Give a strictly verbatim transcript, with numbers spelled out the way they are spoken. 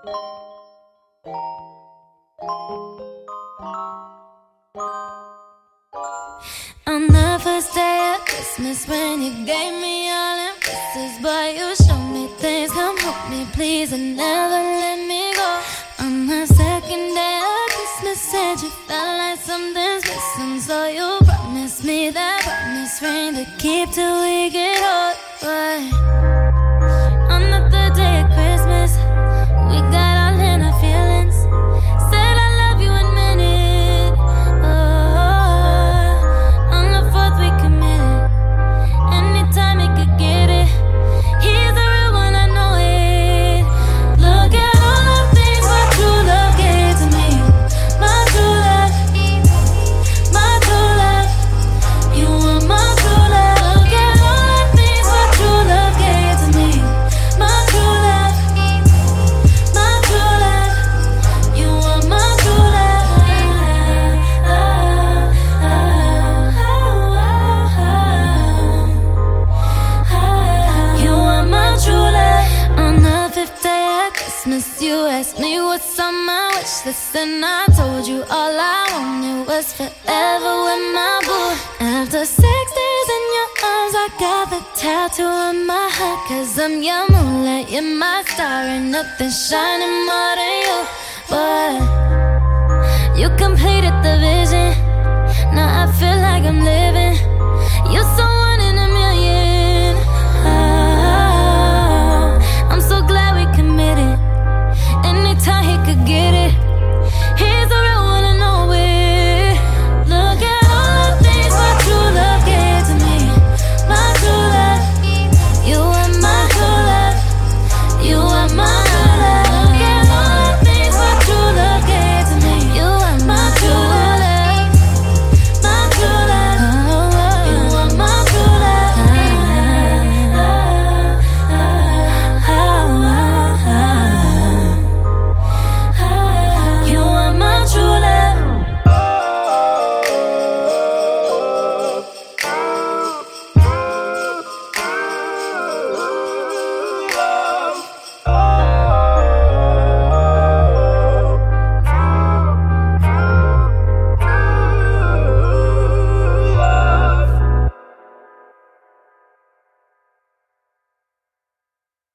On the first day of Christmas, when you gave me all them kisses, boy, you showed me things. Come hold me, please, and never let me go. On the second day of Christmas, said you felt like something's missing, so you promised me that promise ring to keep till we get old. But on the third day of Christmas, we got all in our feelings. Said I love you and meant it. Oh, on the fourth we committed. Anytime he could get it, he's the real one, I know it. Look at all the things my true love gave to me. My true love, my true love, you are my true love. Look at all the things my true love gave to me. My true love, my true love, you are my true love. You are my true love. On the fifth day of Christmas, you asked me what's on my wish list, and I told you all I wanted was forever with my boo. After six days in your arms, I got the tattoo on my heart, 'cause I'm your moonlight, you're my star, and nothing's shining more than you. But you completed the vision, now I feel like I'm living. You're so